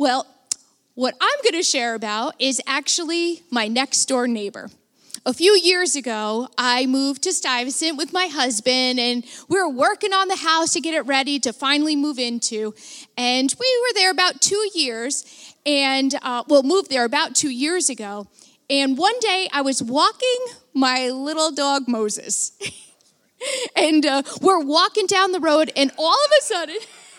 Well, what I'm going to share about is actually my next door neighbor. A few years ago, I moved to Stuyvesant with my husband, and we were working on the house to get it ready to finally move into. And we were there about 2 years, and moved there about 2 years ago. And one day, I was walking my little dog, Moses. And we're walking down the road, and all of a sudden,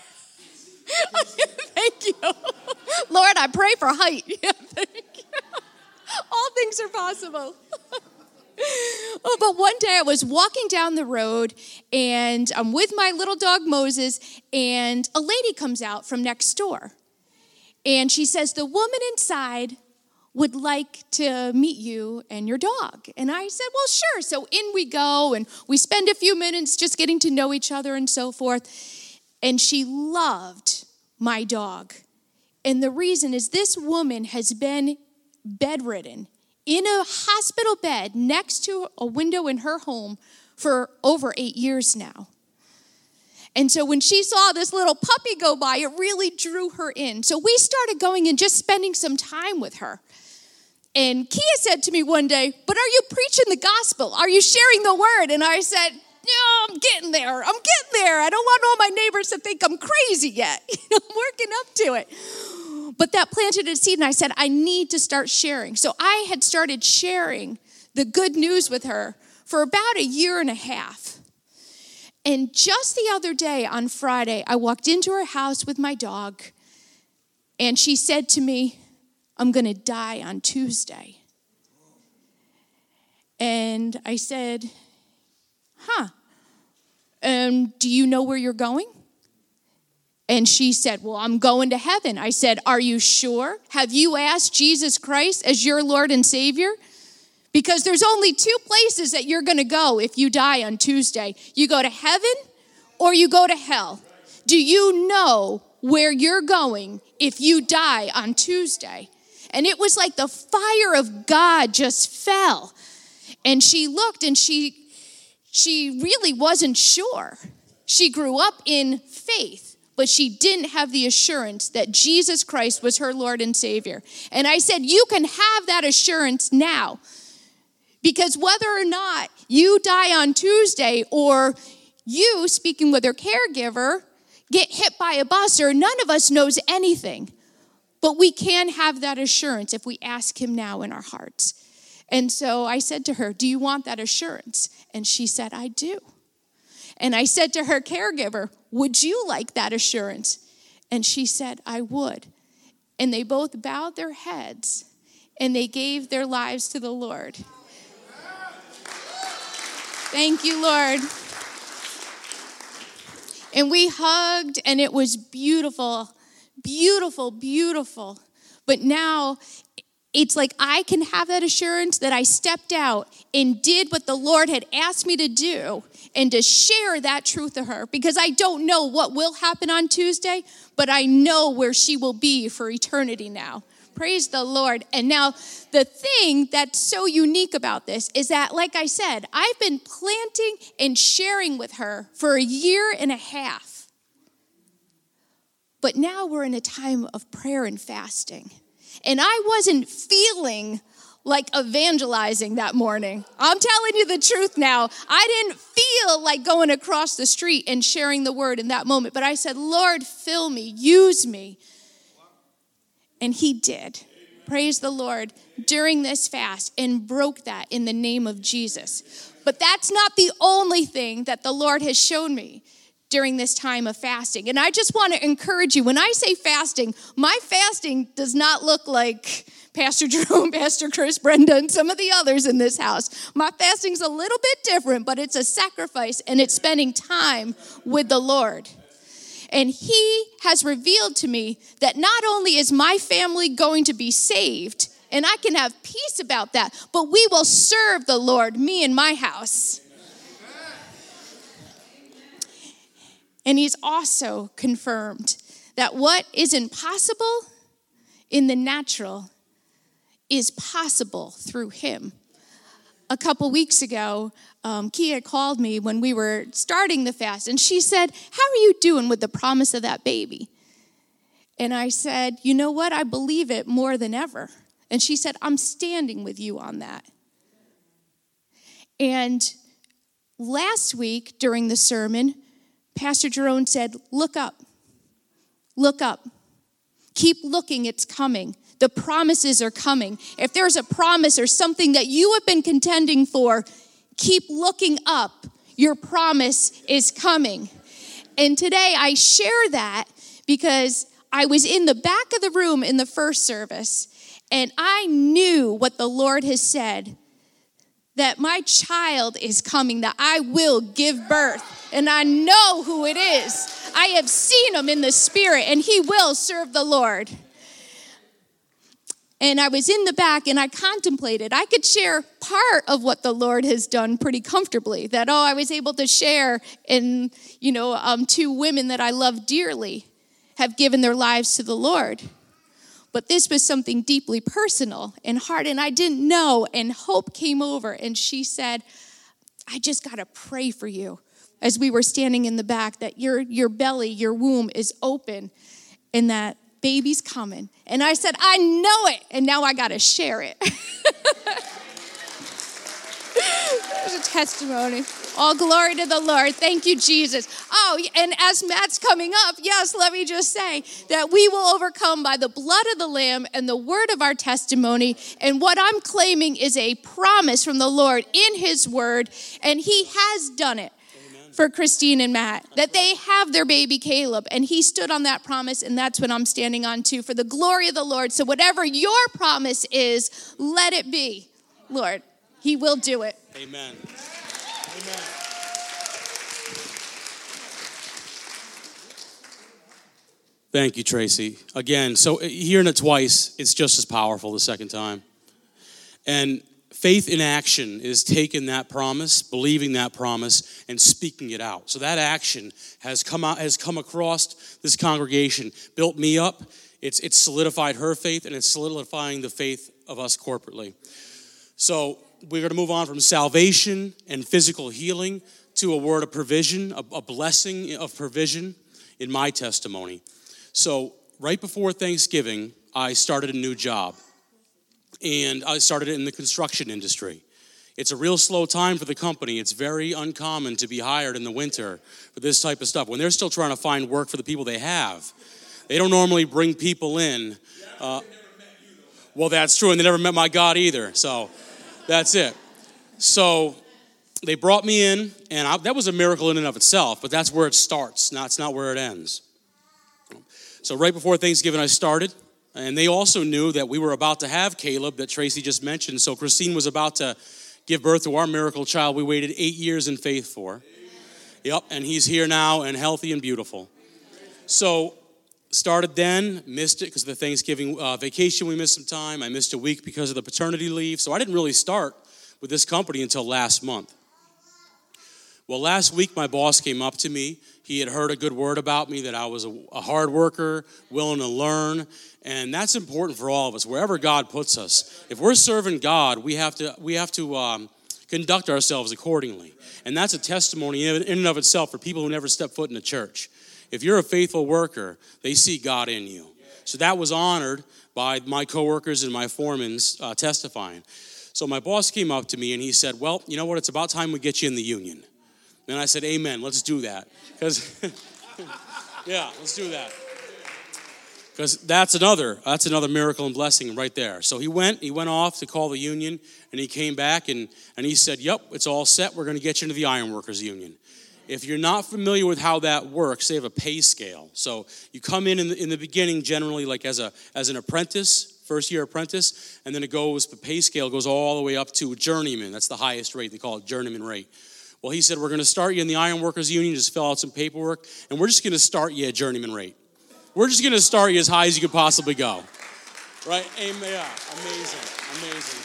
thank you. Lord, I pray for height. Yeah, thank you. All things are possible. But one day I was walking down the road, and I'm with my little dog Moses, and a lady comes out from next door. And she says, the woman inside would like to meet you and your dog. And I said, well, sure. So in we go, and we spend a few minutes just getting to know each other and so forth. And she loved my dog. And the reason is this woman has been bedridden in a hospital bed next to a window in her home for over 8 years now. And so when she saw this little puppy go by, it really drew her in. So we started going and just spending some time with her. And Kia said to me one day, but are you preaching the gospel? Are you sharing the word? And I said, no, I'm getting there. I don't want all my neighbors to think I'm crazy yet. I'm working up to it. But that planted a seed, and I said, I need to start sharing. So I had started sharing the good news with her for about 1.5 years. And just the other day on Friday, I walked into her house with my dog, and she said to me, I'm going to die on Tuesday. And I said, do you know where you're going? And she said, well, I'm going to heaven. I said, are you sure? Have you asked Jesus Christ as your Lord and Savior? Because there's only 2 places that you're going to go if you die on Tuesday. You go to heaven or you go to hell. Do you know where you're going if you die on Tuesday? And it was like the fire of God just fell. And she looked, and she really wasn't sure. She grew up in faith, but she didn't have the assurance that Jesus Christ was her Lord and Savior. And I said, you can have that assurance now. Because whether or not you die on Tuesday, or you, speaking with her caregiver, get hit by a bus, or none of us knows anything. But we can have that assurance if we ask him now in our hearts. And so I said to her, do you want that assurance? And she said, I do. And I said to her caregiver, would you like that assurance? And she said, I would. And they both bowed their heads, and they gave their lives to the Lord. Thank you, Lord. And we hugged, and it was beautiful, beautiful, beautiful. But now it's like I can have that assurance that I stepped out and did what the Lord had asked me to do, and to share that truth to her, because I don't know what will happen on Tuesday, but I know where she will be for eternity now. Praise the Lord. And now the thing that's so unique about this is that, like I said, I've been planting and sharing with her for 1.5 years. But now we're in a time of prayer and fasting. And I wasn't feeling like evangelizing that morning. I'm telling you the truth now. I didn't feel like going across the street and sharing the word in that moment. But I said, Lord, fill me, use me. And he did. Praise the Lord, during this fast, and broke that in the name of Jesus. But that's not the only thing that the Lord has shown me during this time of fasting. And I just want to encourage you, when I say fasting, my fasting does not look like Pastor Jerome, Pastor Chris, Brenda, and some of the others in this house. My fasting's a little bit different, but it's a sacrifice, and it's spending time with the Lord. And he has revealed to me that not only is my family going to be saved, and I can have peace about that, but we will serve the Lord, me and my house. And he's also confirmed that what is impossible in the natural is possible through him. A couple weeks ago, Kia called me when we were starting the fast, and she said, how are you doing with the promise of that baby? And I said, you know what? I believe it more than ever. And she said, I'm standing with you on that. And last week during the sermon, Pastor Jerome said, look up. Look up. Keep looking, it's coming. The promises are coming. If there's a promise or something that you have been contending for, keep looking up. Your promise is coming. And today I share that because I was in the back of the room in the first service, and I knew what the Lord has said, that my child is coming, that I will give birth. And I know who it is. I have seen him in the spirit, and he will serve the Lord. And I was in the back, and I contemplated. I could share part of what the Lord has done pretty comfortably. That, I was able to share, and, two women that I love dearly have given their lives to the Lord. But this was something deeply personal and hard, and I didn't know, and Hope came over, and she said, I just got to pray for you. As we were standing in the back, that your belly, your womb is open, and that baby's coming. And I said, I know it, and now I got to share it. There's a testimony. All glory to the Lord. Thank you, Jesus. Oh, and as Matt's coming up, yes, let me just say that we will overcome by the blood of the Lamb and the word of our testimony. And what I'm claiming is a promise from the Lord in his word, and he has done it. For Christine and Matt, that they have their baby Caleb, and he stood on that promise, and that's what I'm standing on too, for the glory of the Lord. So whatever your promise is, let it be, Lord. He will do it. Amen. Amen. Thank you, Tracy. Again, so hearing it twice, it's just as powerful the second time. And faith in action is taking that promise, believing that promise, and speaking it out. So that action has come across this congregation, built me up. It's solidified her faith, and it's solidifying the faith of us corporately. So we're going to move on from salvation and physical healing to a word of provision, a blessing of provision in my testimony. So right before Thanksgiving, I started a new job. And I started it in the construction industry. It's a real slow time for the company. It's very uncommon to be hired in the winter for this type of stuff. When they're still trying to find work for the people they have, they don't normally bring people in. Well, that's true, and they never met my God either. So that's it. So they brought me in, and that was a miracle in and of itself, but that's where it starts. It's not where it ends. So right before Thanksgiving, I started. And they also knew that we were about to have Caleb that Tracy just mentioned. So Christine was about to give birth to our miracle child we waited 8 years in faith for. Yep, and he's here now and healthy and beautiful. So started then, missed it because of the Thanksgiving vacation. We missed some time. I missed a week because of the paternity leave. So I didn't really start with this company until last month. Well, last week my boss came up to me. He had heard a good word about me, that I was a hard worker, willing to learn. And that's important for all of us, wherever God puts us. If we're serving God, we have to conduct ourselves accordingly. And that's a testimony in and of itself for people who never step foot in a church. If you're a faithful worker, they see God in you. So that was honored by my coworkers and my foremans testifying. So my boss came up to me and he said, well, you know what, it's about time we get you in the union. And I said, amen, let's do that. Because, yeah, let's do that. Because that's another miracle and blessing right there. So he went off to call the union, and he came back, and he said, yep, it's all set. We're going to get you into the Ironworkers Union. If you're not familiar with how that works, they have a pay scale. So you come in the beginning generally like as an apprentice, first-year apprentice, and then the pay scale goes all the way up to journeyman. That's the highest rate. They call it journeyman rate. Well, he said, we're going to start you in the Ironworkers Union, just fill out some paperwork, and we're just going to start you at journeyman rate. We're just going to start you as high as you could possibly go. Right? Amen. Yeah. Amazing.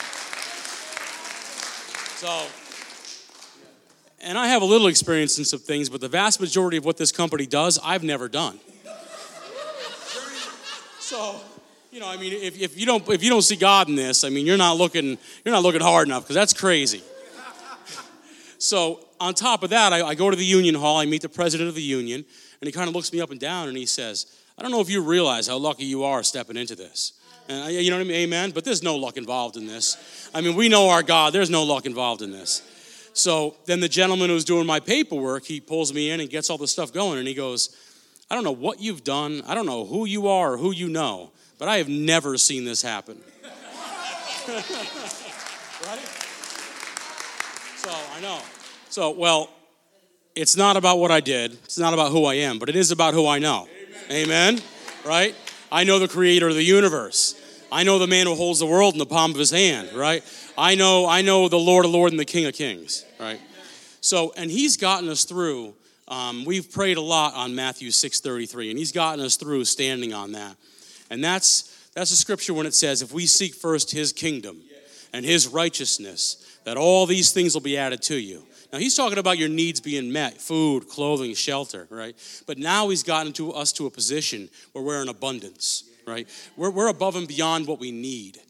So, and I have a little experience in some things, but the vast majority of what this company does, I've never done. So, if you don't see God in this, you're not looking hard enough, because that's crazy. So, on top of that, I go to the union hall, I meet the president of the union, and he kind of looks me up and down, and he says, I don't know if you realize how lucky you are stepping into this. And you know what I mean? Amen? But there's no luck involved in this. I mean, we know our God. There's no luck involved in this. So then the gentleman who's doing my paperwork, he pulls me in and gets all the stuff going. And he goes, I don't know what you've done. I don't know who you are or who you know. But I have never seen this happen. Right? So, I know. So, well, it's not about what I did. It's not about who I am. But it is about who I know. Amen? Right? I know the creator of the universe. I know the man who holds the world in the palm of his hand, right? I know the Lord of Lords and the King of Kings, right? So, and he's gotten us through, we've prayed a lot on Matthew 6:33, and he's gotten us through standing on that. And that's a scripture when it says, if we seek first his kingdom and his righteousness, that all these things will be added to you. Now, he's talking about your needs being met, food, clothing, shelter, right? But now he's gotten us to a position where we're in abundance, right? We're above and beyond what we need.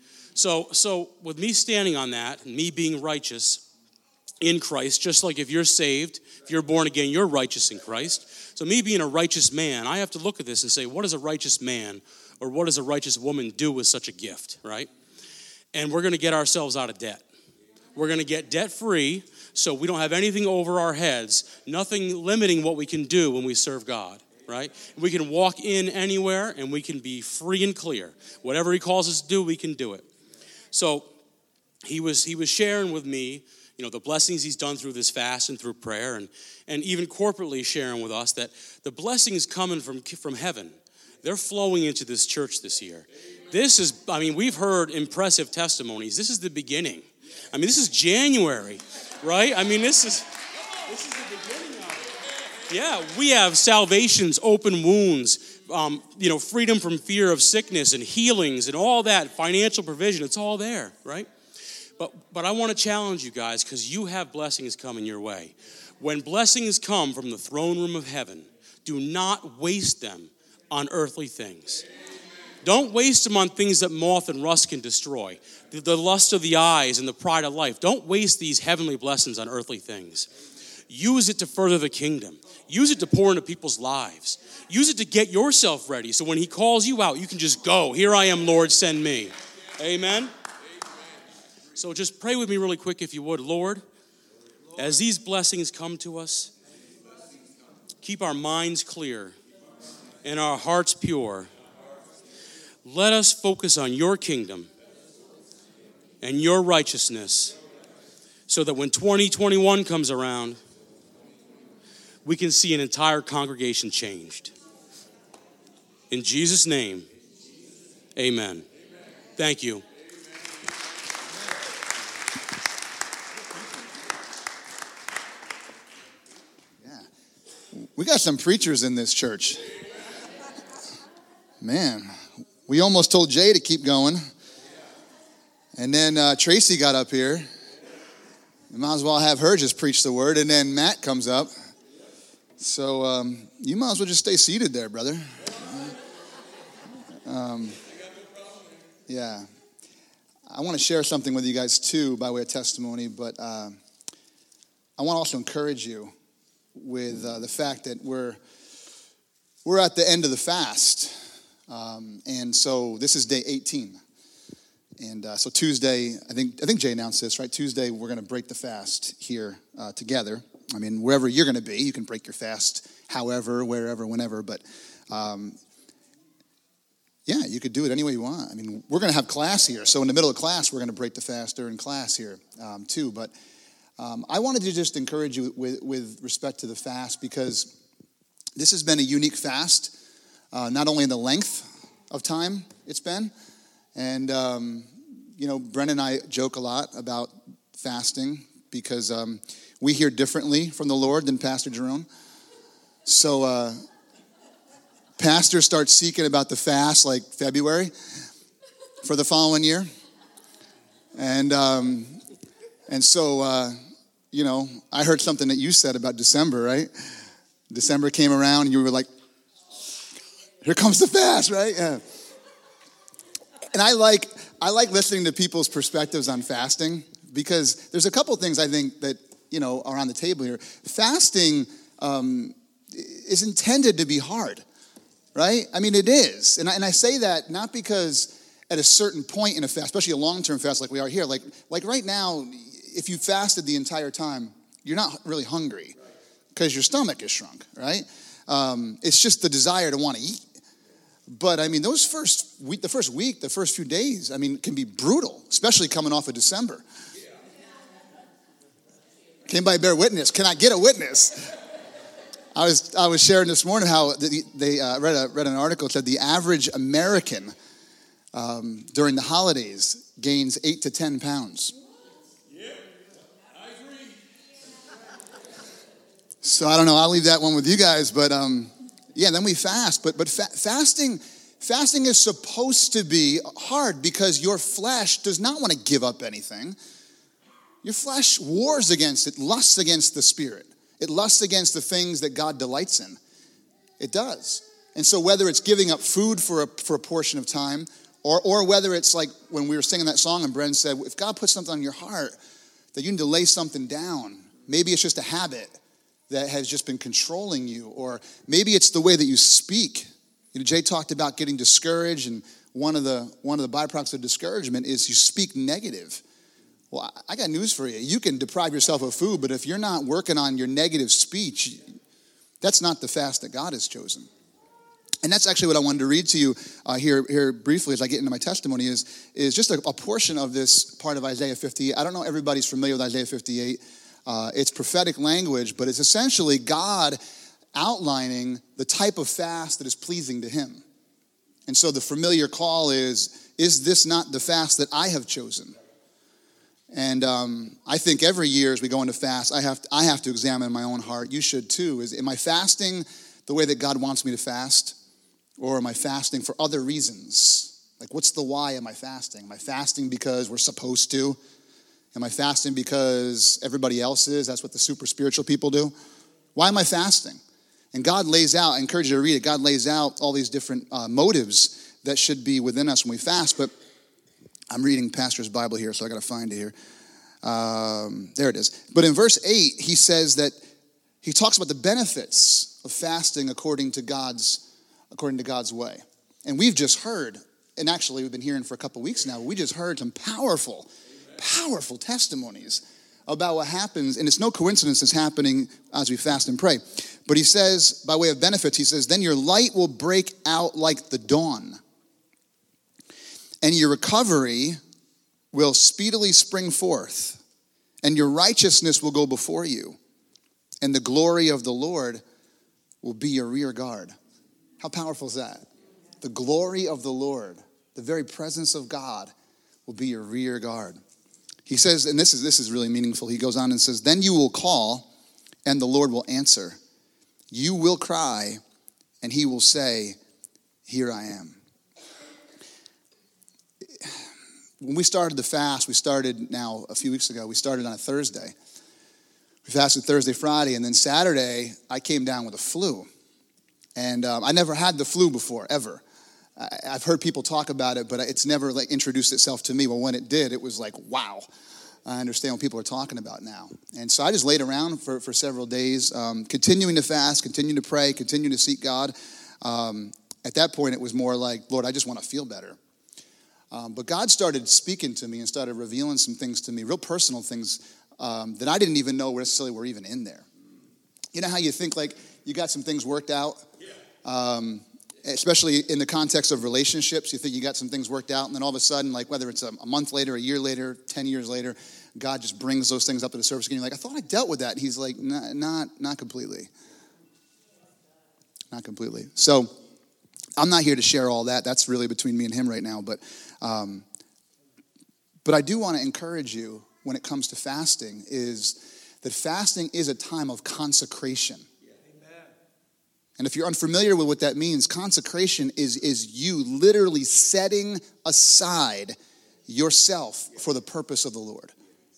So with me standing on that, and me being righteous in Christ, just like if you're saved, if you're born again, you're righteous in Christ. So me being a righteous man, I have to look at this and say, what does a righteous man or what does a righteous woman do with such a gift, right? And we're going to get ourselves out of debt. We're going to get debt-free, so we don't have anything over our heads, nothing limiting what we can do when we serve God, right? We can walk in anywhere, and we can be free and clear. Whatever he calls us to do, we can do it. So he was sharing with me, you know, the blessings he's done through this fast and through prayer, and even corporately sharing with us that the blessings coming from heaven, they're flowing into this church this year. This is, I mean, we've heard impressive testimonies. This is the beginning. I mean, this is January, right? I mean, this is the beginning of it. Yeah, we have salvations, open wounds, freedom from fear of sickness and healings and all that, financial provision. It's all there, right? But I want to challenge you guys because you have blessings coming your way. When blessings come from the throne room of heaven, do not waste them on earthly things. Don't waste them on things that moth and rust can destroy. The lust of the eyes and the pride of life. Don't waste these heavenly blessings on earthly things. Use it to further the kingdom. Use it to pour into people's lives. Use it to get yourself ready so when he calls you out, you can just go. Here I am, Lord, send me. Amen? So just pray with me really quick if you would. Lord, as these blessings come to us, keep our minds clear and our hearts pure. Let us focus on your kingdom and your righteousness so that when 2021 comes around, we can see an entire congregation changed. In Jesus' name, amen. Thank you. Yeah. We got some preachers in this church. Man, we almost told Jay to keep going. And then Tracy got up here. You might as well have her just preach the word. And then Matt comes up. So you might as well just stay seated there, brother. Yeah. I want to share something with you guys too by way of testimony. But I want to also encourage you with the fact that we're at the end of the fast. And so this is day 18. And so Tuesday, I think Jay announced this, right? Tuesday, we're going to break the fast here together. I mean, wherever you're going to be, you can break your fast however, wherever, whenever. But, yeah, you could do it any way you want. I mean, we're going to have class here. So in the middle of class, we're going to break the fast during class here too. But I wanted to just encourage you with respect to the fast because this has been a unique fast, not only in the length of time it's been. And, Brennan and I joke a lot about fasting because we hear differently from the Lord than Pastor Jerome. So pastors start seeking about the fast like February for the following year. And so, I heard something that you said about December, right? December came around and you were like, here comes the fast, right? Yeah. And I like listening to people's perspectives on fasting because there's a couple things I think that, are on the table here. Fasting is intended to be hard, right? I mean, it is. And I say that not because at a certain point in a fast, especially a long-term fast like we are here, like right now, if you fasted the entire time, you're not really hungry because your stomach is shrunk, right? It's just the desire to want to eat. But I mean, the first week, the first few days, I mean, can be brutal, especially coming off of December. Can anybody bear witness? Can I get a witness? I was sharing this morning how they read an article that said the average American during the holidays gains 8 to 10 pounds. Yeah, I agree. So I don't know. I'll leave that one with you guys. But yeah, then we fast. But fasting is supposed to be hard because your flesh does not want to give up anything. Your flesh wars against it, lusts against the spirit. It lusts against the things that God delights in. It does. And so whether it's giving up food for a portion of time, or whether it's like when we were singing that song and Bren said, if God puts something on your heart that you need to lay something down, maybe it's just a habit that has just been controlling you, or maybe it's the way that you speak. You know, Jay talked about getting discouraged, and one of the byproducts of discouragement is you speak negative. Well, I got news for you. You can deprive yourself of food, but if you're not working on your negative speech, that's not the fast that God has chosen. And that's actually what I wanted to read to you here briefly as I get into my testimony is just a portion of this part of Isaiah 58. I don't know if everybody's familiar with Isaiah 58. It's prophetic language, but it's essentially God outlining the type of fast that is pleasing to him. And so the familiar call is this not the fast that I have chosen? And I think every year as we go into fast, I have to examine my own heart. You should too. Am I fasting the way that God wants me to fast? Or am I fasting for other reasons? Like, what's the why am I fasting? Am I fasting because we're supposed to? Am I fasting because everybody else is? That's what the super spiritual people do. Why am I fasting? And God lays out, I encourage you to read it, God lays out all these different motives that should be within us when we fast. But I'm reading Pastor's Bible here, so I got to find it here. There it is. But in verse 8, he says that he talks about the benefits of fasting according to God's way. And we've just heard, and actually we've been hearing for a couple weeks now, we just heard some powerful testimonies about what happens, and it's no coincidence it's happening as we fast and pray. But he says, by way of benefits, he says, then your light will break out like the dawn, and your recovery will speedily spring forth, and your righteousness will go before you, and the glory of the Lord will be your rear guard. How powerful is that? The glory of the Lord, the very presence of God will be your rear guard. He says, and this is really meaningful. He goes on and says, then you will call and the Lord will answer. You will cry and he will say, here I am. When we started the fast, we started now a few weeks ago, we started on a Thursday. We fasted Thursday, Friday, and then Saturday, I came down with a flu. And I never had the flu before, ever. I've heard people talk about it, but it's never like introduced itself to me. Well, when it did, it was like, wow. I understand what people are talking about now. And so I just laid around for several days, continuing to fast, continuing to pray, continuing to seek God. At that point, it was more like, Lord, I just want to feel better. But God started speaking to me and started revealing some things to me, real personal things that I didn't even know necessarily were even in there. You know how you think like you got some things worked out? Especially in the context of relationships, you think you got some things worked out, and then all of a sudden, like whether it's a month later, a year later, 10 years later, God just brings those things up to the surface, and you're like, I thought I dealt with that. And he's like, not completely. Not completely. So I'm not here to share all that. That's really between me and him right now. But I do want to encourage you when it comes to fasting is that fasting is a time of consecration. And if you're unfamiliar with what that means, consecration is you literally setting aside yourself for the purpose of the Lord.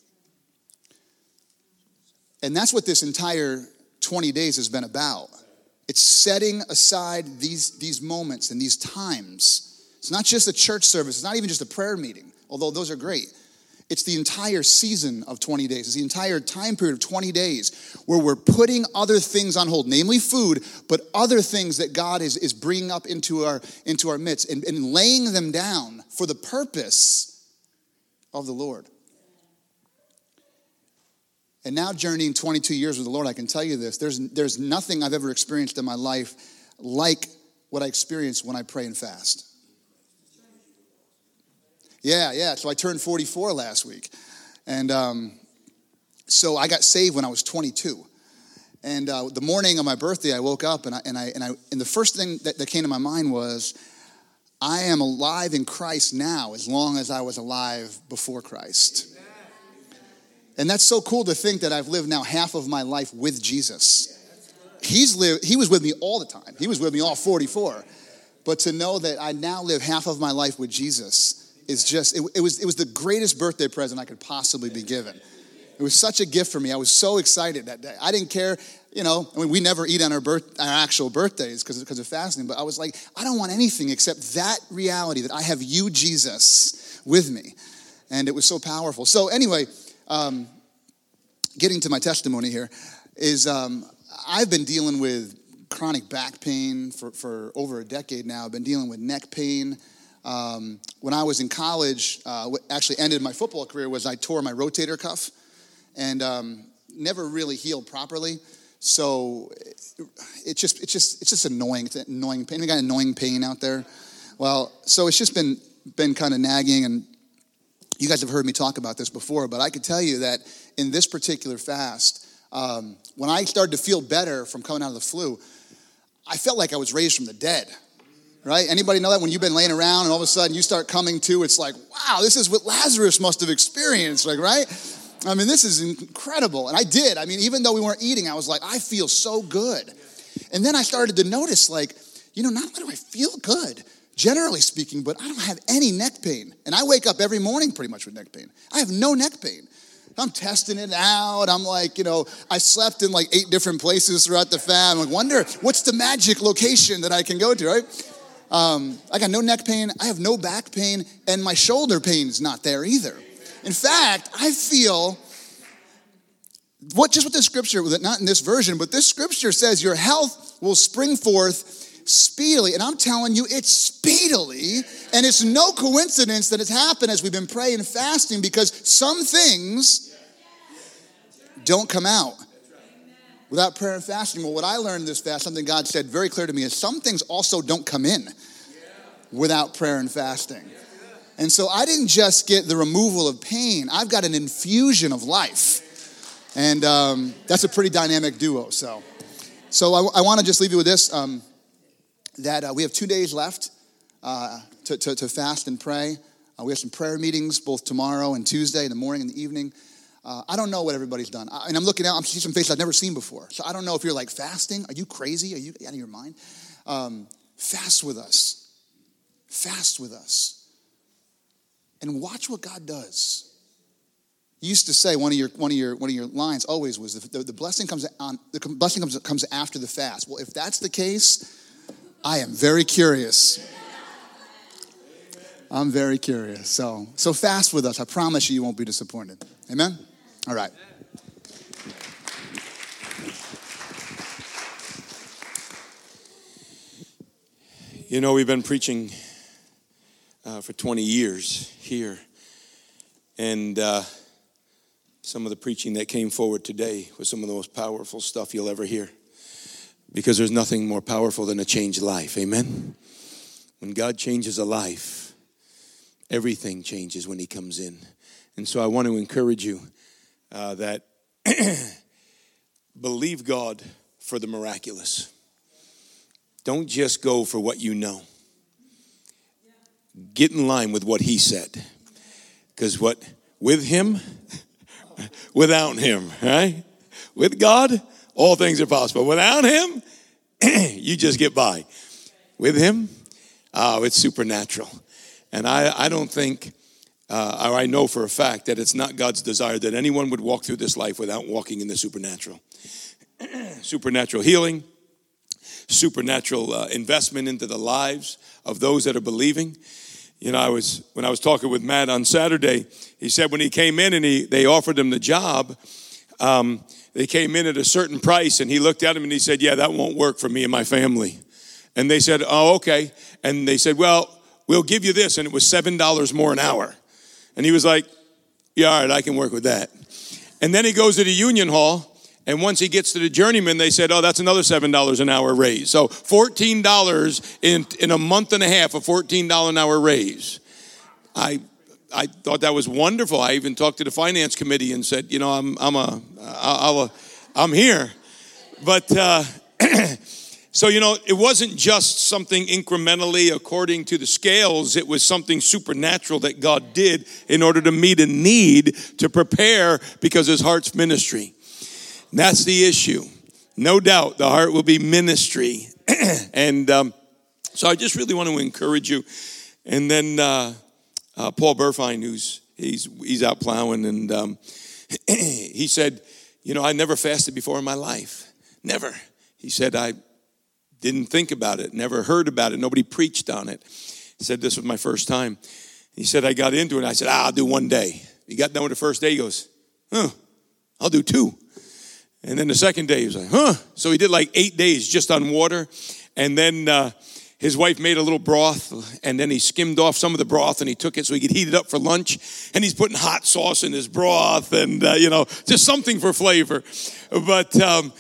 And that's what this entire 20 days has been about. It's setting aside these moments and these times. It's not just a church service. It's not even just a prayer meeting, although those are great. It's the entire season of 20 days. It's the entire time period of 20 days where we're putting other things on hold, namely food, but other things that God is bringing up into our midst and laying them down for the purpose of the Lord. And now journeying 22 years with the Lord, I can tell you this. There's nothing I've ever experienced in my life like what I experience when I pray and fast. Yeah. So I turned 44 last week. And so I got saved when I was 22. And the morning of my birthday, I woke up and the first thing that came to my mind was, I am alive in Christ now as long as I was alive before Christ. And that's so cool to think that I've lived now half of my life with Jesus. He was with me all the time. He was with me all 44. But to know that I now live half of my life with Jesus is just, it was the greatest birthday present I could possibly be given. It was such a gift for me. I was so excited that day. I didn't care, we never eat on our actual birthdays because of fasting, but I was like, I don't want anything except that reality that I have you, Jesus, with me. And it was so powerful. So anyway, getting to my testimony here is I've been dealing with chronic back pain for over a decade now. I've been dealing with neck pain. When I was in college, what actually ended my football career was I tore my rotator cuff and never really healed properly. So it's just annoying. It's annoying pain. You got annoying pain out there? Well, so it's just been kind of nagging, and you guys have heard me talk about this before, but I could tell you that in this particular fast, when I started to feel better from coming out of the flu, I felt like I was raised from the dead, right? Anybody know that when you've been laying around and all of a sudden you start coming to, it's like, wow, this is what Lazarus must have experienced, right? I mean, this is incredible. And I did. I mean, even though we weren't eating, I was like, I feel so good. And then I started to notice, like, not only do I feel good, generally speaking, but I don't have any neck pain. And I wake up every morning pretty much with neck pain. I have no neck pain. I'm testing it out. I'm like, I slept in like 8 different places throughout the fam. I wonder what's the magic location that I can go to, right? I got no neck pain. I have no back pain. And my shoulder pain is not there either. In fact, I feel what the scripture, not in this version, but this scripture says your health will spring forth speedily. And I'm telling you, it's speedily. And it's no coincidence that it's happened as we've been praying and fasting, because some things don't come out without prayer and fasting. Well, what I learned this fast, something God said very clear to me, is some things also don't come in without prayer and fasting. And so I didn't just get the removal of pain. I've got an infusion of life. And that's a pretty dynamic duo. So I want to just leave you with this, that we have 2 days left to fast and pray. We have some prayer meetings both tomorrow and Tuesday in the morning and the evening. I don't know what everybody's done. And I'm looking out, I'm seeing some faces I've never seen before. So I don't know if you're like, fasting? Are you crazy? Are you out of your mind? Fast with us. Fast with us. And watch what God does. You used to say one of your lines always was the blessing comes after the fast. Well, if that's the case, I am very curious. I'm very curious. So fast with us. I promise you won't be disappointed. Amen? All right. We've been preaching for 20 years here. And some of the preaching that came forward today was some of the most powerful stuff you'll ever hear. Because there's nothing more powerful than a changed life. Amen? When God changes a life, everything changes when he comes in. And so I want to encourage you that believe God for the miraculous. Don't just go for what you know. Get in line with what he said. Because with him, without him, right? With God, all things are possible. Without him, you just get by. With him, it's supernatural. And I don't think, or I know for a fact that it's not God's desire that anyone would walk through this life without walking in the supernatural. Supernatural healing, supernatural investment into the lives of those that are believing. You know, when I was talking with Matt on Saturday, he said when he came in and they offered him the job, they came in at a certain price, and he looked at him and he said, yeah, that won't work for me and my family. And they said, oh, okay. And they said, well, we'll give you this. And it was $7 more an hour. And he was like, yeah, all right, I can work with that. And then he goes to the union hall, and once he gets to the journeyman, they said, oh, that's another $7 an hour raise. So $14 in a month and a half, a $14 an hour raise. I thought that was wonderful. I even talked to the finance committee and said, you know, I'm here. But so, you know, it wasn't just something incrementally according to the scales. It was something supernatural that God did in order to meet a need, to prepare, because his heart's ministry. And that's the issue. No doubt the heart will be ministry. And so I just really want to encourage you. And then Paul Burfine, he's out plowing, and he said, you know, I never fasted before in my life. Never. He said, I didn't think about it, never heard about it. Nobody preached on it. He said, this was my first time. He said, I got into it. I said, I'll do one day. He got done with the first day. He goes, I'll do 2. And then the second day, he was like, So he did like 8 days just on water. And then his wife made a little broth, and then he skimmed off some of the broth, and he took it so he could heat it up for lunch. And he's putting hot sauce in his broth and, just something for flavor. But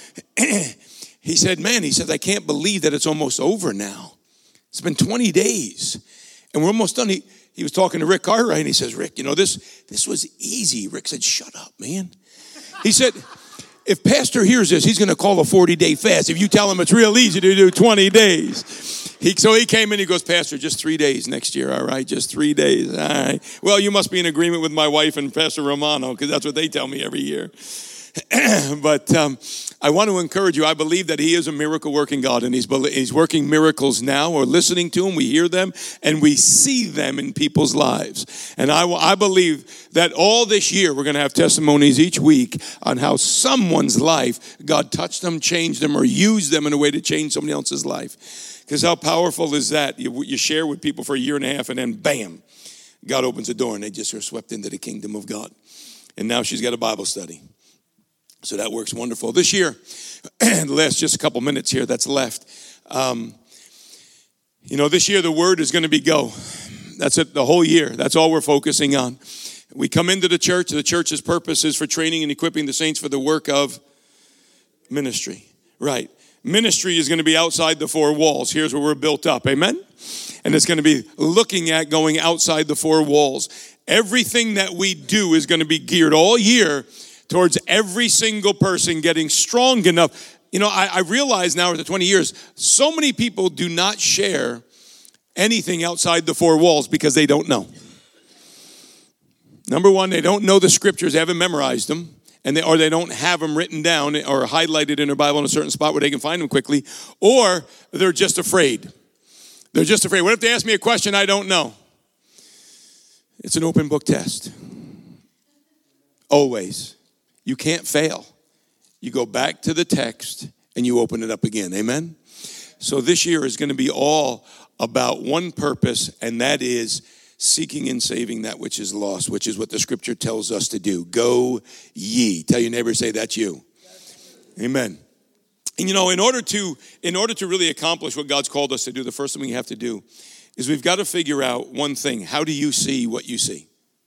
he said, I can't believe that it's almost over now. It's been 20 days, and we're almost done. He was talking to Rick Cartwright, and he says, Rick, this was easy. Rick said, shut up, man. He said, if Pastor hears this, he's going to call a 40-day fast if you tell him it's real easy to do 20 days. So he came in, he goes, Pastor, just 3 days next year, all right? Just 3 days, all right. Well, you must be in agreement with my wife and Pastor Romano, because that's what they tell me every year. But I want to encourage you. I believe that he is a miracle-working God, and he's working miracles now. We're listening to him, we hear them, and we see them in people's lives. And I believe that all this year we're going to have testimonies each week on how someone's life, God touched them, changed them, or used them in a way to change somebody else's life. Because how powerful is that? You share with people for a year and a half, and then bam, God opens the door, and they just are swept into the kingdom of God. And now she's got a Bible study. So that works wonderful. This year, the last just a couple minutes here that's left. This year the word is going to be go. That's it, the whole year. That's all we're focusing on. We come into the church. The church's purpose is for training and equipping the saints for the work of ministry. Right. Ministry is going to be outside the 4 walls. Here's where we're built up. Amen? And it's going to be looking at going outside the 4 walls. Everything that we do is going to be geared all year towards every single person getting strong enough. I realize now after 20 years, so many people do not share anything outside the 4 walls because they don't know. Number one, they don't know the scriptures, they haven't memorized them, or they don't have them written down or highlighted in their Bible in a certain spot where they can find them quickly, or they're just afraid. They're just afraid. What if they ask me a question I don't know? It's an open book test. Always. You can't fail. You go back to the text and you open it up again. Amen? So this year is going to be all about one purpose, and that is seeking and saving that which is lost, which is what the scripture tells us to do. Go ye. Tell your neighbor, say, that's you. Amen. And in order to really accomplish what God's called us to do, the first thing we have to do is we've got to figure out one thing. How do you see what you see?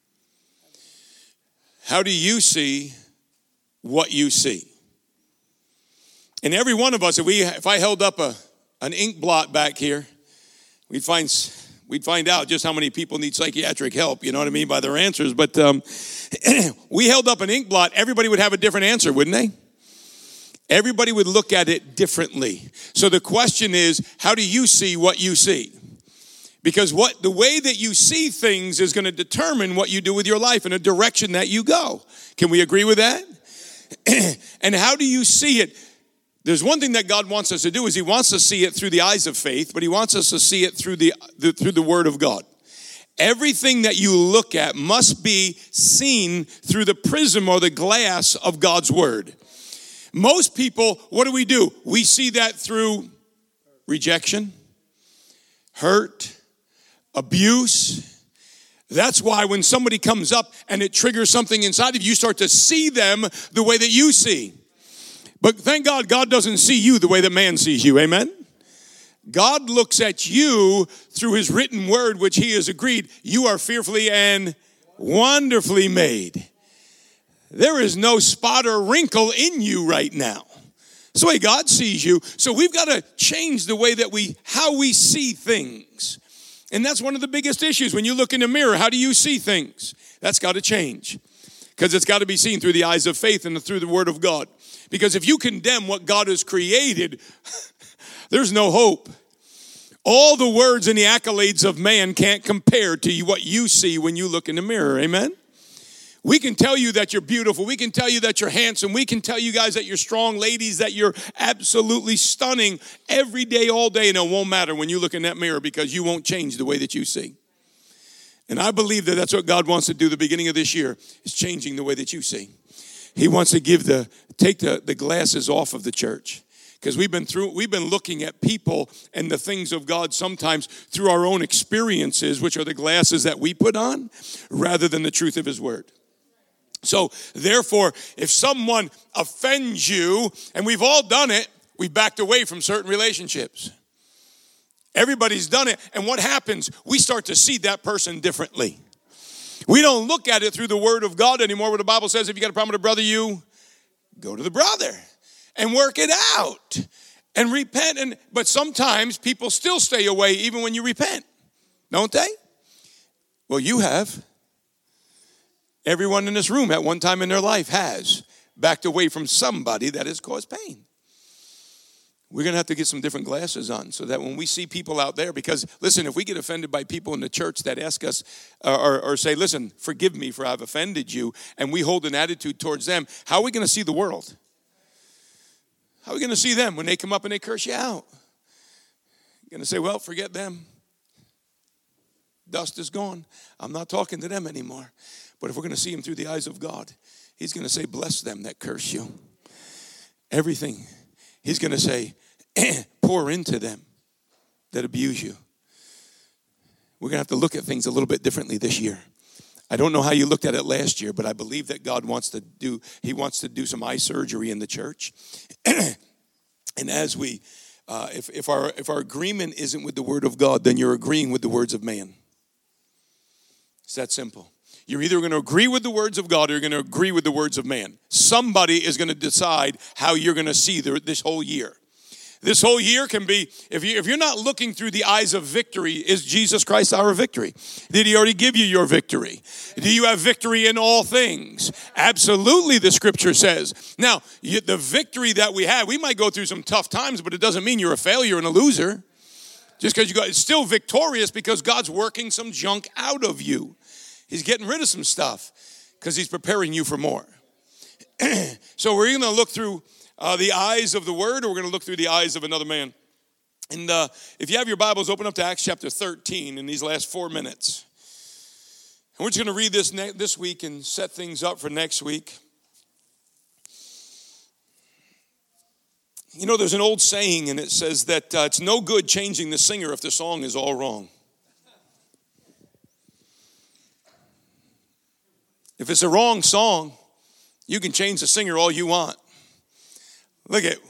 How do you see what you see? And every one of us, if I held up an ink blot back here, we'd find out just how many people need psychiatric help, you know what I mean, by their answers. But we held up an ink blot, everybody would have a different answer, wouldn't they? Everybody would look at it differently. So the question is, how do you see what you see? Because the way that you see things is going to determine what you do with your life and a direction that you go. Can we agree with that? And how do you see it? There's one thing that God wants us to do is he wants us to see it through the eyes of faith, but he wants us to see it through the word of God. Everything that you look at must be seen through the prism or the glass of God's word. Most people, what do? We see that through rejection, hurt, abuse. That's why when somebody comes up and it triggers something inside of you, you start to see them the way that you see. But thank God, God doesn't see you the way that man sees you. Amen? God looks at you through his written word, which he has agreed. You are fearfully and wonderfully made. There is no spot or wrinkle in you right now. That's the way God sees you. So we've got to change the way that how we see things. And that's one of the biggest issues. When you look in the mirror, how do you see things? That's got to change. Because it's got to be seen through the eyes of faith and through the word of God. Because if you condemn what God has created, there's no hope. All the words and the accolades of man can't compare to what you see when you look in the mirror. Amen? We can tell you that you're beautiful. We can tell you that you're handsome. We can tell you guys that you're strong, ladies, that you're absolutely stunning every day, all day. And it won't matter when you look in that mirror because you won't change the way that you see. And I believe that that's what God wants to do the beginning of this year, is changing the way that you see. He wants to take the glasses off of the church. Because we've been looking at people and the things of God sometimes through our own experiences, which are the glasses that we put on, rather than the truth of his word. So therefore, if someone offends you, and we've all done it, we've backed away from certain relationships. Everybody's done it. And what happens? We start to see that person differently. We don't look at it through the word of God anymore, where the Bible says if you got a problem with a brother, you go to the brother and work it out and repent. But sometimes people still stay away even when you repent, don't they? Well, you have. Everyone in this room at one time in their life has backed away from somebody that has caused pain. We're going to have to get some different glasses on so that when we see people out there, because listen, if we get offended by people in the church that ask us or say, listen, forgive me for I've offended you, and we hold an attitude towards them, how are we going to see the world? How are we going to see them when they come up and they curse you out? You're going to say, well, forget them. Dust is gone. I'm not talking to them anymore. But if we're going to see him through the eyes of God, he's going to say, bless them that curse you. Everything. He's going to say, pour into them that abuse you. We're going to have to look at things a little bit differently this year. I don't know how you looked at it last year, but I believe that God wants to do some eye surgery in the church. And as if our agreement isn't with the word of God, then you're agreeing with the words of man. It's that simple. You're either going to agree with the words of God or you're going to agree with the words of man. Somebody is going to decide how you're going to see this whole year. This whole year can be, if you're not looking through the eyes of victory, is Jesus Christ our victory? Did he already give you your victory? Do you have victory in all things? Absolutely, the scripture says. Now, the victory that we have, we might go through some tough times, but it doesn't mean you're a failure and a loser. Just because it's still victorious because God's working some junk out of you. He's getting rid of some stuff because he's preparing you for more. So we're going to look through the eyes of the word, or we're going to look through the eyes of another man. And if you have your Bibles, open up to Acts chapter 13 in these last 4 minutes. And we're just going to read this week and set things up for next week. You know, there's an old saying, and it says that it's no good changing the singer if the song is all wrong. If it's a wrong song, you can change the singer all you want. Look at,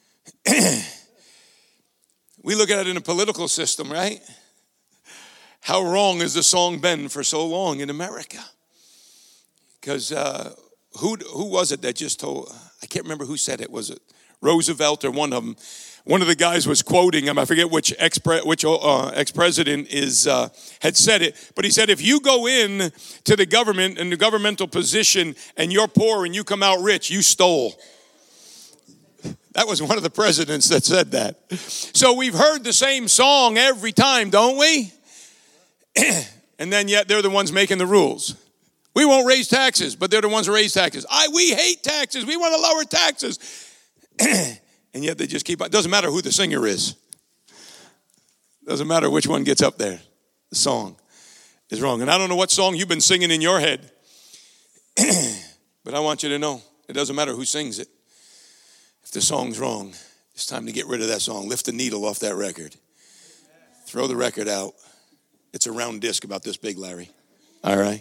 we look at it in a political system, right? How wrong has the song been for so long in America? Because who was it that just told, I can't remember who said it, was it Roosevelt or one of them? One of the guys was quoting him. I forget which ex-president had said it. But he said, if you go in to the government and the governmental position and you're poor and you come out rich, you stole. That was one of the presidents that said that. So we've heard the same song every time, don't we? And then yet they're the ones making the rules. We won't raise taxes, but they're the ones who raise taxes. We hate taxes. We want to lower taxes. And yet they just keep on. It doesn't matter who the singer is. Doesn't matter which one gets up there. The song is wrong. And I don't know what song you've been singing in your head. But I want you to know, it doesn't matter who sings it. If the song's wrong, it's time to get rid of that song. Lift the needle off that record. Throw the record out It's a round disc about this big, Larry. All right.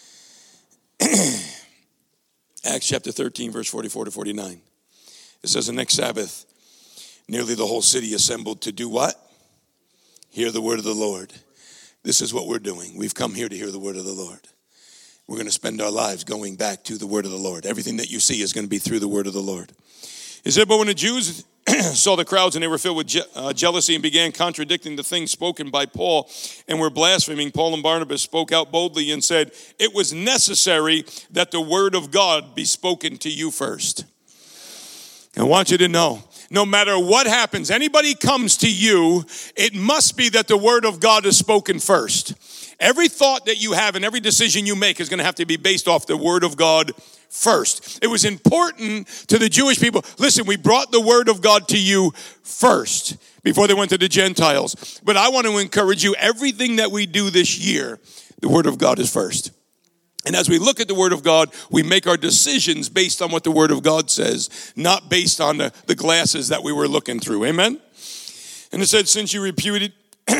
Acts chapter 13, verse 44 to 49. It says, the next Sabbath, nearly the whole city assembled to do what? Hear the word of the Lord. This is what we're doing. We've come here to hear the word of the Lord. We're going to spend our lives going back to the word of the Lord. Everything that you see is going to be through the word of the Lord. He said, but when the Jews saw the crowds and they were filled with jealousy and began contradicting the things spoken by Paul and were blaspheming, Paul and Barnabas spoke out boldly and said, it was necessary that the word of God be spoken to you first. I want you to know, no matter what happens, anybody comes to you, it must be that the word of God is spoken first. Every thought that you have and every decision you make is going to have to be based off the word of God first. It was important to the Jewish people. Listen, we brought the word of God to you first before they went to the Gentiles. But I want to encourage you, everything that we do this year, the word of God is first. And as we look at the word of God, we make our decisions based on what the word of God says, not based on the glasses that we were looking through. Amen? And it said, since you repudiated,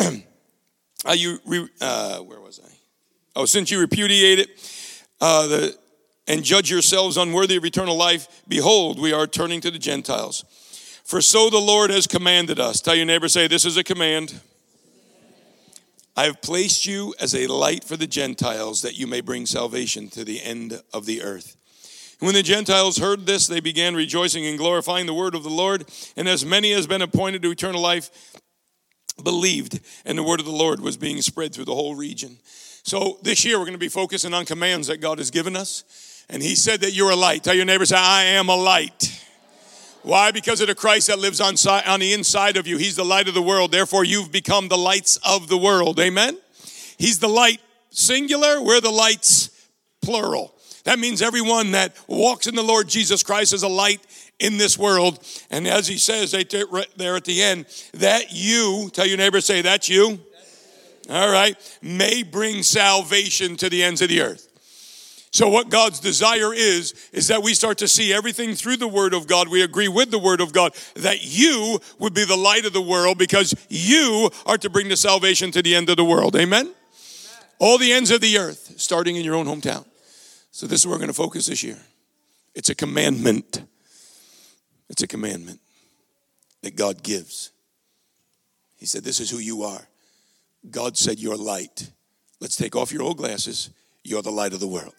since you repudiated and judge yourselves unworthy of eternal life, behold, we are turning to the Gentiles. For so the Lord has commanded us. Tell your neighbor, say, this is a command. I have placed you as a light for the Gentiles, that you may bring salvation to the end of the earth. And when the Gentiles heard this, they began rejoicing and glorifying the word of the Lord. And as many as been appointed to eternal life believed, and the word of the Lord was being spread through the whole region. So this year we're going to be focusing on commands that God has given us. And he said that you're a light. Tell your neighbor, say, I am a light. Why? Because of the Christ that lives on the inside of you. He's the light of the world. Therefore, you've become the lights of the world. Amen? He's the light singular. We're the lights plural. That means everyone that walks in the Lord Jesus Christ is a light in this world. And as he says right there at the end, that you, tell your neighbor, say, that's you. All right. May bring salvation to the ends of the earth. So what God's desire is that we start to see everything through the word of God. We agree with the word of God that you would be the light of the world, because you are to bring the salvation to the end of the world. Amen? Amen. All the ends of the earth, starting in your own hometown. So this is where we're going to focus this year. It's a commandment. It's a commandment that God gives. He said, this is who you are. God said you're light. Let's take off your old glasses. You're the light of the world.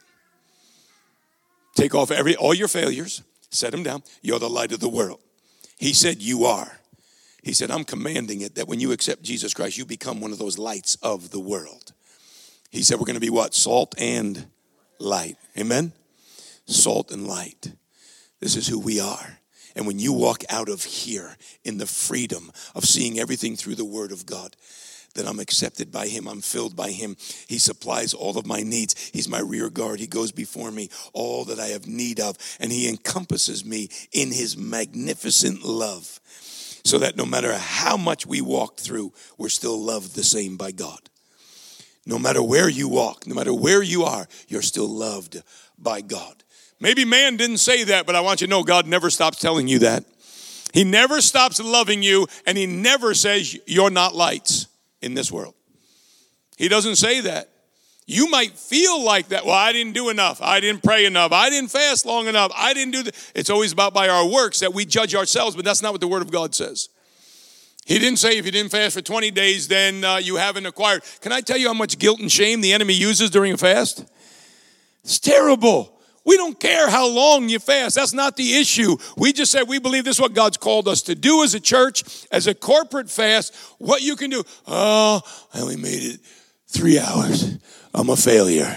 Take off all your failures. Set them down. You're the light of the world. He said you are. He said, I'm commanding it that when you accept Jesus Christ, you become one of those lights of the world. He said we're going to be what? Salt and light. Amen? Salt and light. This is who we are. And when you walk out of here in the freedom of seeing everything through the word of God, that I'm accepted by him, I'm filled by him. He supplies all of my needs. He's my rear guard. He goes before me, all that I have need of. And he encompasses me in his magnificent love, so that no matter how much we walk through, we're still loved the same by God. No matter where you walk, no matter where you are, you're still loved by God. Maybe man didn't say that, but I want you to know God never stops telling you that. He never stops loving you, and he never says you're not lights in this world. He doesn't say that. You might feel like that. Well, I didn't do enough. I didn't pray enough. I didn't fast long enough. I didn't do that. It's always about by our works that we judge ourselves, but that's not what the word of God says. He didn't say if you didn't fast for 20 days, then you haven't acquired. Can I tell you how much guilt and shame the enemy uses during a fast? It's terrible. We don't care how long you fast. That's not the issue. We just said we believe this is what God's called us to do as a church, as a corporate fast. What you can do. Oh, I only made it 3 hours. I'm a failure.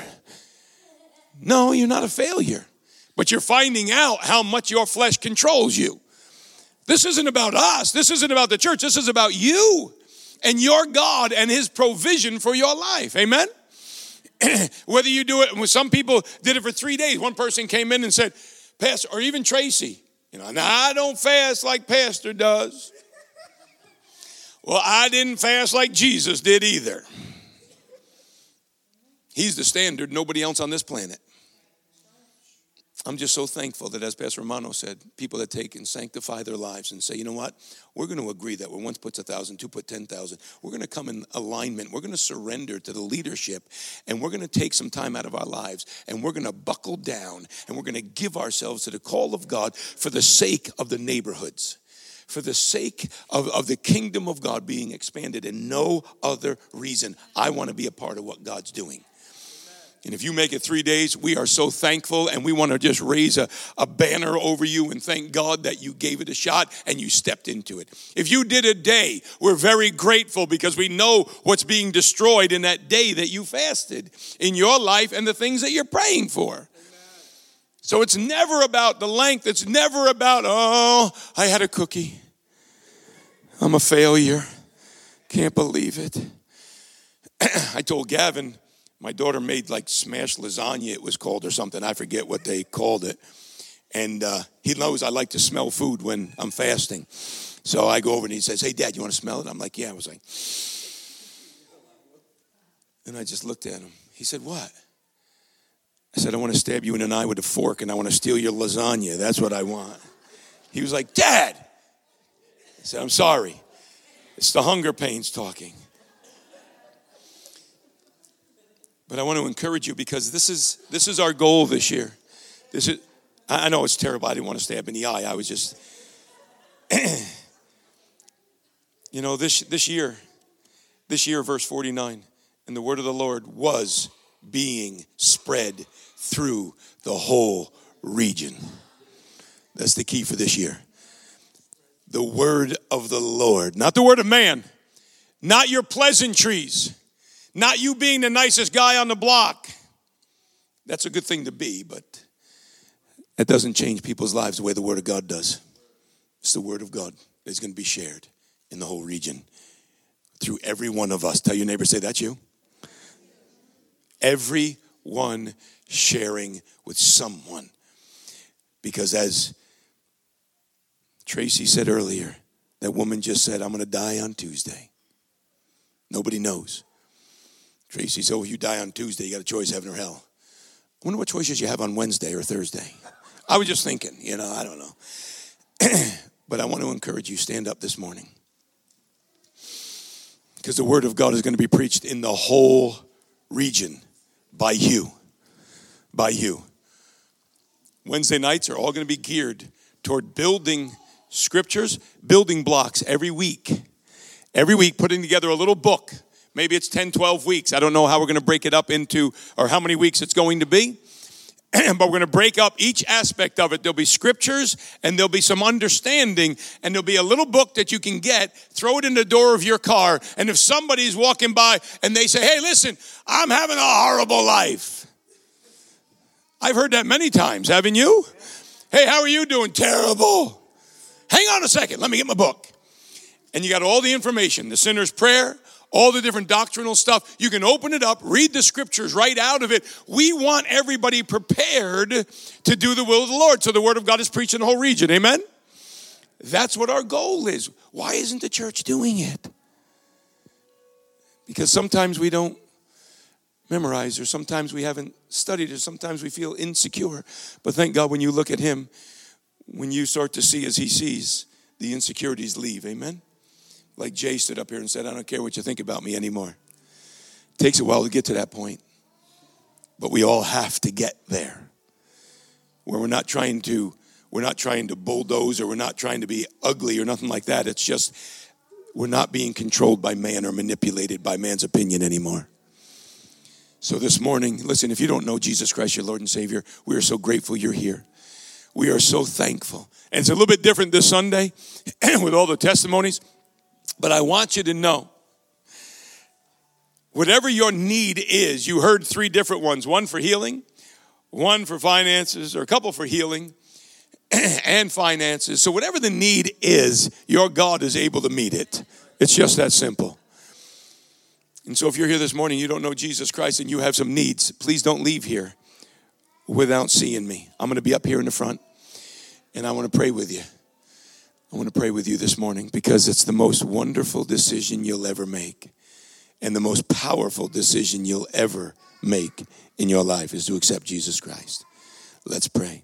No, you're not a failure. But you're finding out how much your flesh controls you. This isn't about us. This isn't about the church. This is about you and your God and his provision for your life. Amen? Whether you do it, some people did it for 3 days. One person came in and said, Pastor, or even Tracy, now I don't fast like Pastor does. Well, I didn't fast like Jesus did either. He's the standard, nobody else on this planet. I'm just so thankful that, as Pastor Romano said, people that take and sanctify their lives and say, you know what, we're going to agree that when one puts 1,000, two put 10,000, we're going to come in alignment. We're going to surrender to the leadership, and we're going to take some time out of our lives, and we're going to buckle down, and we're going to give ourselves to the call of God for the sake of the neighborhoods, for the sake of the kingdom of God being expanded, and no other reason. I want to be a part of what God's doing. And if you make it 3 days, we are so thankful, and we want to just raise a banner over you and thank God that you gave it a shot and you stepped into it. If you did a day, we're very grateful because we know what's being destroyed in that day that you fasted in your life and the things that you're praying for. Amen. So it's never about the length. It's never about, oh, I had a cookie. I'm a failure. Can't believe it. I told Gavin, my daughter made like smashed lasagna, it was called, or something. I forget what they called it. And he knows I like to smell food when I'm fasting. So I go over and he says, hey, Dad, you want to smell it? I'm like, yeah. I was like, and I just looked at him. He said, what? I said, I want to stab you in an eye with a fork, and I want to steal your lasagna. That's what I want. He was like, Dad. I said, I'm sorry. It's the hunger pains talking. But I want to encourage you because this is our goal this year. I know it's terrible. I didn't want to stab in the eye. I was just, you know, this year, verse 49, and the word of the Lord was being spread through the whole region. That's the key for this year. The word of the Lord, not the word of man, not your pleasantries. Not you being the nicest guy on the block. That's a good thing to be, but that doesn't change people's lives the way the Word of God does. It's the Word of God that's going to be shared in the whole region through every one of us. Tell your neighbor, say, that's you. Everyone sharing with someone. Because as Tracy said earlier, that woman just said, I'm going to die on Tuesday. Nobody knows. Tracy said, oh, if you die on Tuesday, you got a choice, heaven or hell. I wonder what choices you have on Wednesday or Thursday. I was just thinking, I don't know. But I want to encourage you, stand up this morning. Because the word of God is going to be preached in the whole region by you. By you. Wednesday nights are all going to be geared toward building scriptures, building blocks every week. Every week, putting together a little book. Maybe it's 10, 12 weeks. I don't know how we're going to break it up into, or how many weeks it's going to be. But we're going to break up each aspect of it. There'll be scriptures, and there'll be some understanding, and there'll be a little book that you can get, throw it in the door of your car, and if somebody's walking by and they say, hey, listen, I'm having a horrible life. I've heard that many times, haven't you? Hey, how are you doing? Terrible. Hang on a second. Let me get my book. And you got all the information, the sinner's prayer, all the different doctrinal stuff. You can open it up, read the scriptures right out of it. We want everybody prepared to do the will of the Lord. So the word of God is preached in the whole region. Amen? That's what our goal is. Why isn't the church doing it? Because sometimes we don't memorize, or sometimes we haven't studied, or sometimes we feel insecure. But thank God when you look at him, when you start to see as he sees, the insecurities leave. Amen? Like Jay stood up here and said, I don't care what you think about me anymore. It takes a while to get to that point. But we all have to get there. Where we're not trying to bulldoze, or we're not trying to be ugly or nothing like that. It's just we're not being controlled by man or manipulated by man's opinion anymore. So this morning, listen, if you don't know Jesus Christ, your Lord and Savior, we are so grateful you're here. We are so thankful. And it's a little bit different this Sunday with all the testimonies. But I want you to know, whatever your need is, you heard 3 different ones. One for healing, one for finances, or a couple for healing and finances. So whatever the need is, your God is able to meet it. It's just that simple. And so if you're here this morning, you don't know Jesus Christ, and you have some needs, please don't leave here without seeing me. I'm going to be up here in the front, and I want to pray with you. I want to pray with you this morning because it's the most wonderful decision you'll ever make, and the most powerful decision you'll ever make in your life is to accept Jesus Christ. Let's pray.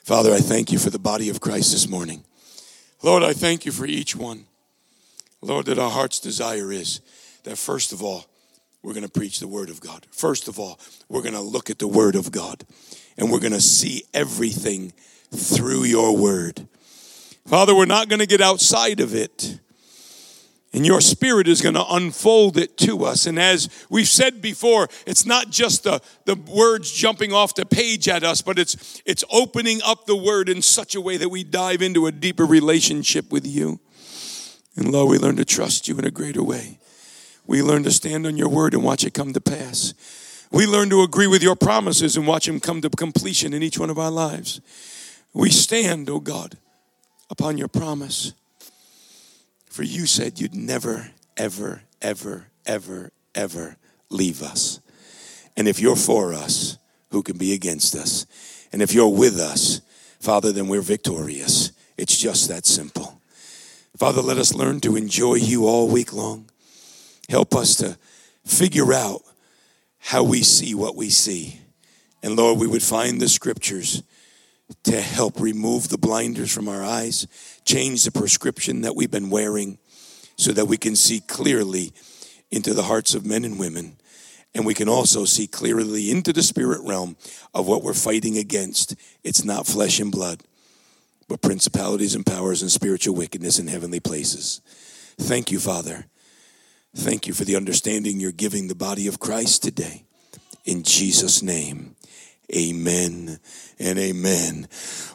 Father, I thank you for the body of Christ this morning. Lord, I thank you for each one. Lord, that our heart's desire is that first of all, we're going to preach the word of God. First of all, we're going to look at the word of God. And we're going to see everything through your word. Father, we're not going to get outside of it. And your Spirit is going to unfold it to us. And as we've said before, it's not just the words jumping off the page at us, but it's opening up the word in such a way that we dive into a deeper relationship with you. And Lord, we learn to trust you in a greater way. We learn to stand on your word and watch it come to pass. We learn to agree with your promises and watch them come to completion in each one of our lives. We stand, oh God, upon your promise. For you said you'd never, ever, ever, ever, ever leave us. And if you're for us, who can be against us? And if you're with us, Father, then we're victorious. It's just that simple. Father, let us learn to enjoy you all week long. Help us to figure out how we see what we see. And Lord, we would find the scriptures to help remove the blinders from our eyes, change the prescription that we've been wearing so that we can see clearly into the hearts of men and women. And we can also see clearly into the spirit realm of what we're fighting against. It's not flesh and blood, but principalities and powers and spiritual wickedness in heavenly places. Thank you, Father. Thank you for the understanding you're giving the body of Christ today. In Jesus' name, amen and amen.